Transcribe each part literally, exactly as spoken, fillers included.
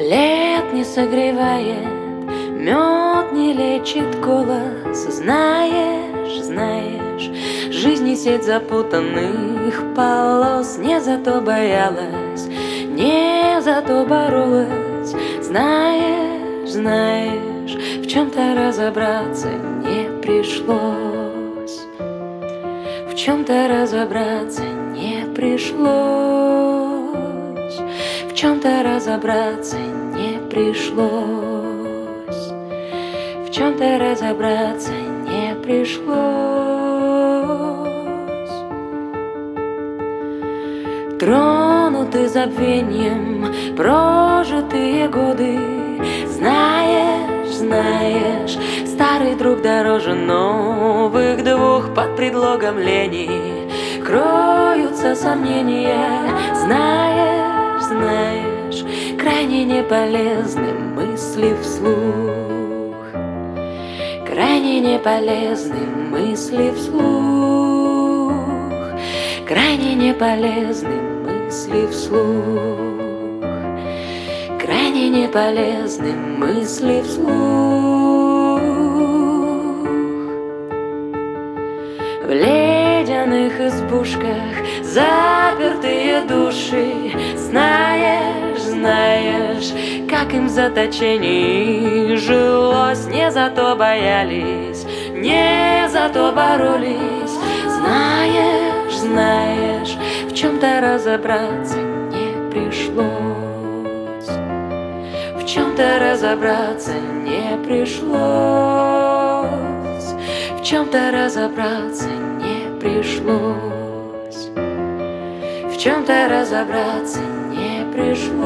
Плед не согревает, мед не лечит голос. Знаешь, знаешь, жизни сеть запутанных полос. Не за то боялась, не за то боролась. Знаешь, знаешь, в чем-то разобраться не пришлось. В чем-то разобраться не пришлось. В чем-то разобраться не пришлось. В чем-то разобраться не пришлось. Тронуты забвением прожитые годы. Знаешь, знаешь, старый друг дороже новых двух. Под предлогом лени кроются сомнения. Знаешь, знаешь, крайне неполезны мысли вслух. Крайне неполезны мысли вслух. Крайне неполезны мысли вслух. Крайне неполезны мысли вслух. В ледяных избушках запертые души. Знаешь, знаешь, как им в заточении жилось. Не за то боялись, не за то боролись. Знаешь, знаешь, в чем-то разобраться не пришлось. В чем-то разобраться не пришлось. В чем-то разобраться не пришлось. В чем-то разобраться не пришлось.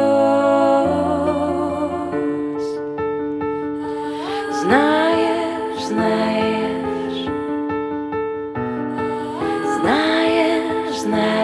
Знаешь, знаешь, знаешь, знаешь.